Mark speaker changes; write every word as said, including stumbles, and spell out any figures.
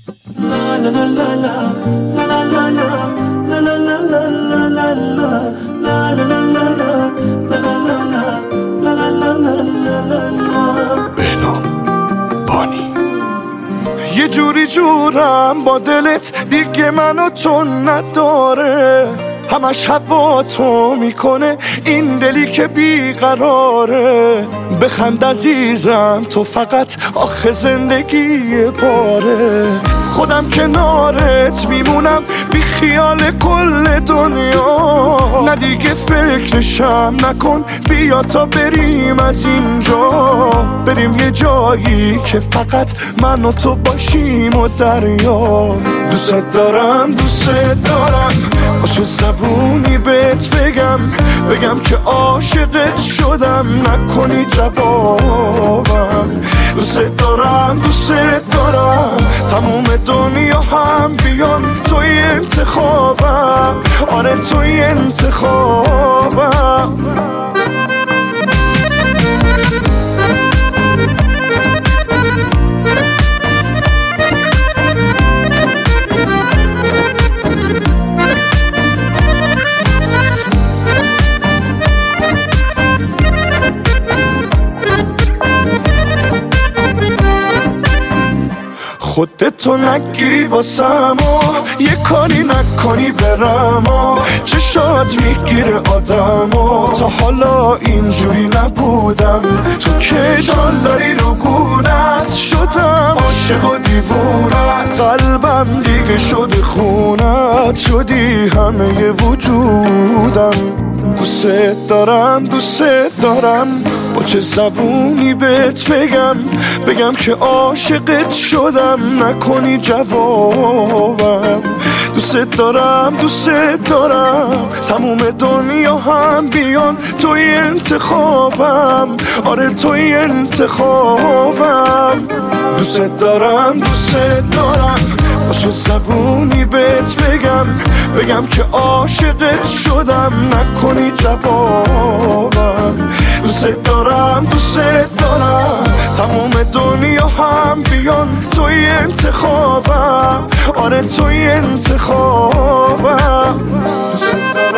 Speaker 1: یه جوری جورم با دلت دیگه منو تو نداره، همش هوا تو میکنه این دلی که بیقراره. بخند عزیزم تو فقط آخه زندگی باره، خودم کنارت میمونم بی خیال کل دنیا. نه دیگه فکرشم نکن، بیا تا بریم از اینجا، بریم یه جایی که فقط من و تو باشیم و دریا. دوست دارم دوست دارم، با چه زبونی بهت بگم، بگم که عاشقت شدم نکنی جوابم. دوست دارم دوست دارم، تموم دنیا هم بیان توی انتخابم، آره توی انتخابم. خودتو نگیری واسم و یه کاری نکنی برم و چشات میگیره آدم و تا حالا اینجوری نبودم. تو که جان داری رو گونت شدم، عاشق و دیوونت، قلبم دیگه شده خونت، شدی همه وجودم. دوست دارم دوست دارم، با چه زبونی بهت بگم، بگم که عاشقت شدم نکنی جوابم. دوست دارم دوست دارم، تموم دنیا هم بیان توی انتخابم، آره توی انتخابم. دوست دارم دوست دارم، با چه زبونی بهت بگم، بگم که عاشقت شدم نکنی جوابم. دوست دارم دوست دارم، تموم دنیا هم بیان توی انتخابم، آره توی انتخابم. دوست دارم